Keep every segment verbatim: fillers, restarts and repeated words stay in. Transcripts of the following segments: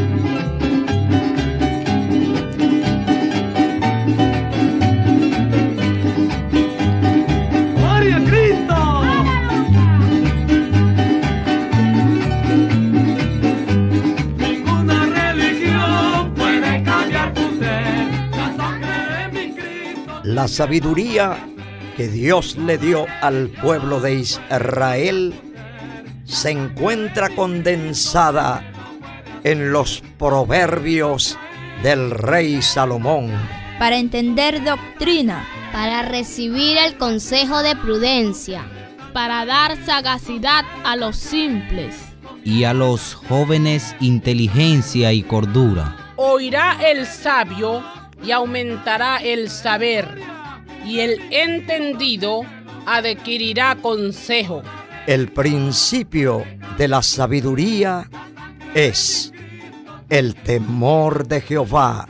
La sabiduría que Dios le dio al pueblo de Israel se encuentra condensada en los proverbios del rey Salomón. Para entender doctrina, para recibir el consejo de prudencia, para dar sagacidad a los simples, y a los jóvenes inteligencia y cordura. Oirá el sabio y aumentará el saber, y el entendido adquirirá consejo. El principio de la sabiduría es el temor de Jehová.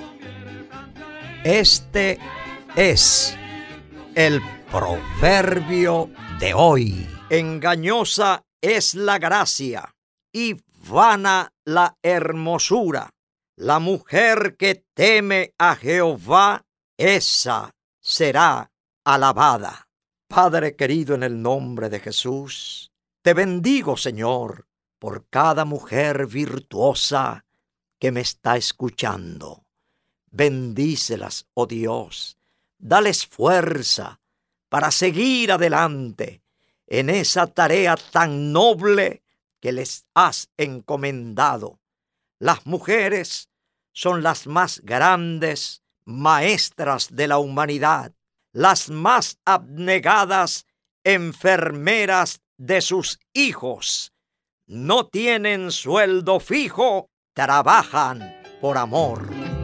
Este es el proverbio de hoy. Engañosa es la gracia y vana la hermosura. La mujer que teme a Jehová, esa será alabada. Padre querido, en el nombre de Jesús, te bendigo, Señor, por cada mujer virtuosa que me está escuchando. Bendícelas, oh Dios. Dales fuerza para seguir adelante en esa tarea tan noble que les has encomendado. Las mujeres son las más grandes maestras de la humanidad, las más abnegadas enfermeras de sus hijos. No tienen sueldo fijo, trabajan por amor.